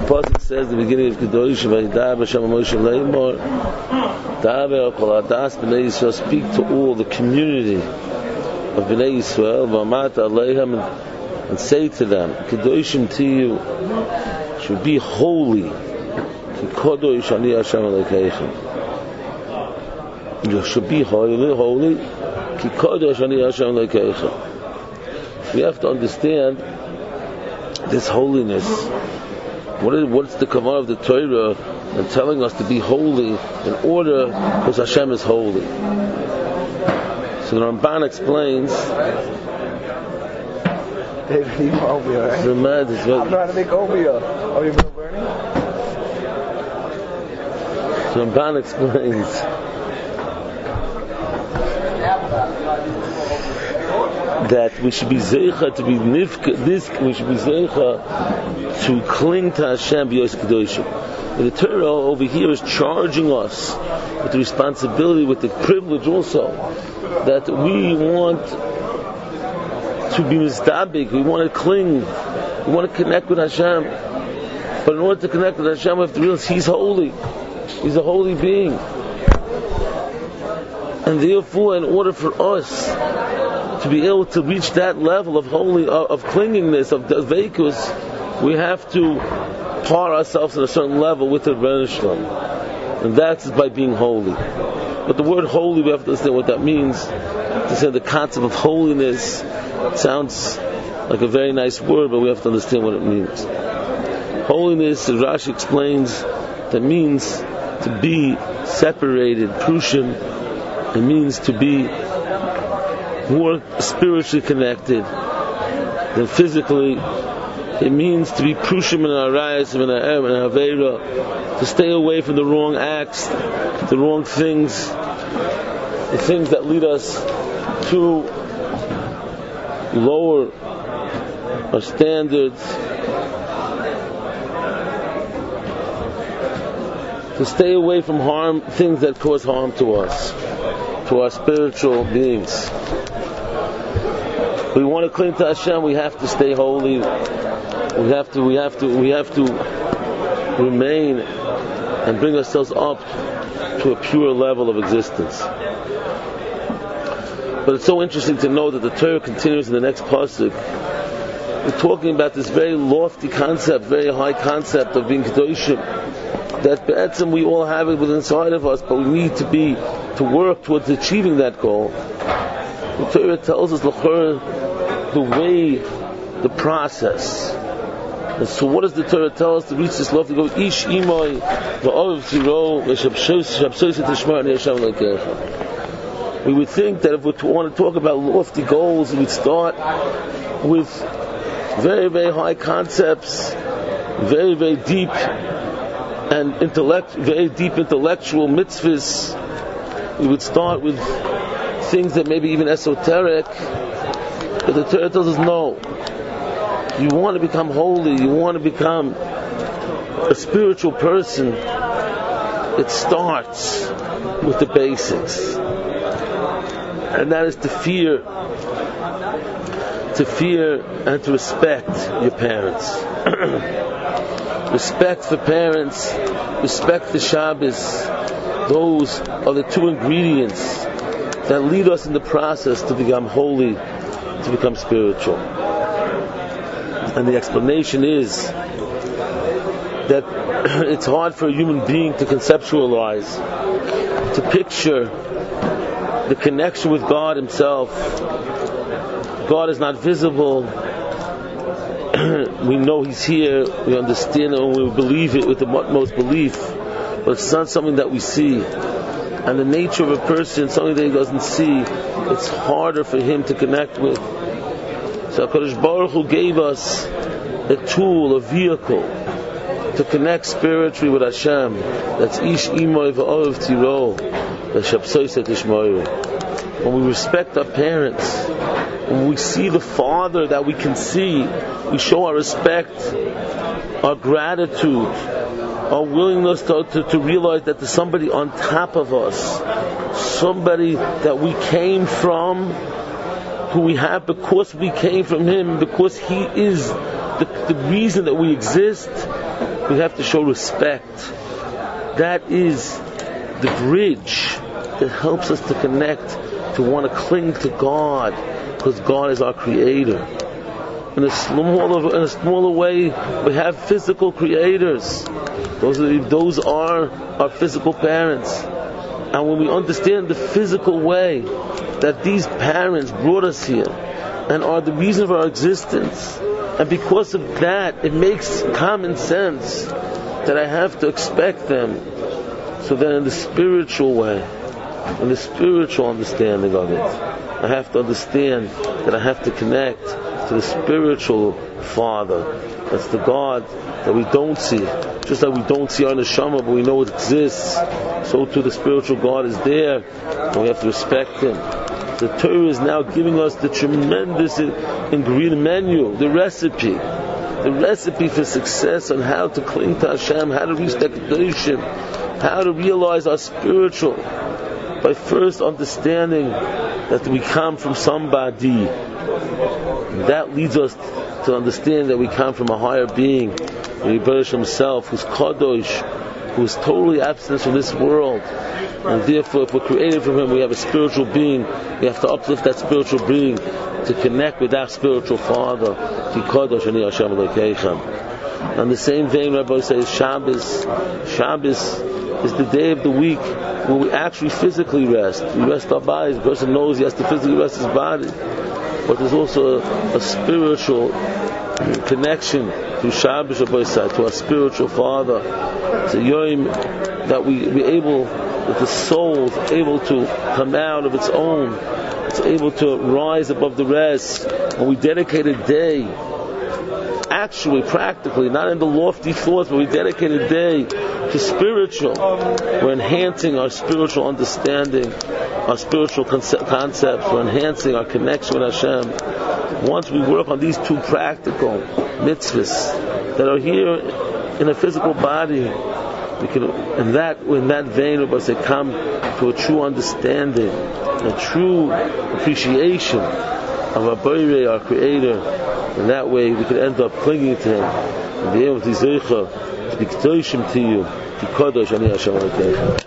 pasuk says, the beginning of Kedosh, Vayidaber Hashem Moshe Leimor, Daber Kol Hadas Bnei Yisrael, speak to all the community of Bnei Yisrael, V'amata Aleihim, and say to them, Kedoshim to you, should be holy. Kedosh Ani Hashem Elokeichem. You should be holy. Kedosh Ani Hashem Elokeichem. We have to understand this holiness. What's the command of the Torah and telling us to be holy in order because Hashem is holy? So the Ramban explains. David, you oatmeal, right? I'm trying to make oatmeal. Are you burning? So the Ramban explains that we should be zeicha to be nifka. We should be zeicha to cling to Hashem b'yos kedoshim. The Torah over here is charging us with the responsibility, with the privilege also, that we want to be mizdabik, we want to cling, we want to connect with Hashem. But in order to connect with Hashem, we have to realize He's holy. He's a holy being. And therefore, in order for us to be able to reach that level of clingingness, of dveikus, we have to par ourselves at a certain level with the Rebbeinu Shalom. And that's by being holy. But the word holy, we have to understand what that means. To say the concept of holiness sounds like a very nice word, but we have to understand what it means. Holiness, as Rashi explains, that means to be separated, prushim. It means to be more spiritually connected than physically. It means to be prushim in our rayas, in our em, in our aveira, to stay away from the wrong acts, the wrong things, the things that lead us to lower our standards, to stay away from harm, things that cause harm to us, to our spiritual beings. We want to cling to Hashem, we have to stay holy. We have to remain and bring ourselves up to a pure level of existence. But it's so interesting to know that the Torah continues in the next pasuk. We're talking about this very lofty concept, very high concept of being kedoshim. That be'etzim we all have it within inside of us, but we need to work towards achieving that goal. The Torah tells us l'chor the way, the process. And so what does the Torah tell us to reach this lofty goal? Ish imoy v'orav tiro v'shabsois tishmar ani Hashem Elokeichem. We would think that if we want to talk about lofty goals, we'd start with very, very high concepts, very, very deep and very deep intellectual mitzvahs. We would start with things that may be even esoteric. But the Torah tells us no. You want to become holy, you want to become a spiritual person, it starts with the basics. And that is to fear and to respect your parents. Respect for parents, respect for Shabbos. Those are the two ingredients that lead us in the process to become holy, to become spiritual. And the explanation is that it's hard for a human being to conceptualize, to picture the connection with God Himself. God is not visible. We know He's here, we understand it, and we believe it with the utmost belief, but it's not something that we see. And the nature of a person, something that he doesn't see, it's harder for him to connect with. So HaKadosh Baruch Hu gave us a tool, a vehicle to connect spiritually with Hashem. That's Ish Imoy V'Orav Tiro V'Shabsois Tishmaru. When we respect our parents, when we see the Father that we can see, we show our respect, our gratitude, our willingness to realize that there's somebody on top of us, somebody that we came from, who we have because we came from Him, because He is the reason that we exist. we have to show respect. That is the bridge that helps us to connect, to want to cling to God, because God is our creator. In a smaller way, we have physical creators. Those are our physical parents. And when we understand the physical way that these parents brought us here and are the reason of our existence, and because of that, it makes common sense that I have to expect them. So then in the spiritual way, in the spiritual understanding of it, I have to understand that I have to connect to the spiritual Father. That's the God that we don't see. Just like we don't see our neshama, but we know it exists, so too the spiritual God is there, and we have to respect Him. The Torah is now giving us the tremendous ingredient menu, the recipe for success on how to cling to Hashem, how to reach that Kedoshim, how to realize our spiritual, by first understanding that we come from somebody. That leads us to understand that we come from a higher being, the Rebbeinu Himself, who's Kadosh, who's totally absent from this world. And therefore, if we're created from Him, we have a spiritual being. We have to uplift that spiritual being to connect with that spiritual Father. Ki Kadosh Ani Hashem Elokeichem. On the same vein, Rabbi says Shabbos is the day of the week where we actually physically rest. We rest our bodies. The person knows he has to physically rest his body. But there's also a spiritual connection through Shabbos to our spiritual Father. It's a yom that we're able, that the soul is able to come out of its own. It's able to rise above the rest. And we dedicate a day, actually, practically, not in the lofty thoughts, but we dedicate a day to spiritual. We're enhancing our spiritual understanding, our spiritual concepts. We're enhancing our connection with Hashem. Once we work on these two practical mitzvahs that are here in a physical body, we can, in that vein, we say, come to a true understanding, a true appreciation of our Borei, our Creator. In that way, we can end up clinging to Him and be able to be Zeicha, to be Kedoshim to you, to Kadosh Ani Hashem Elokeichem.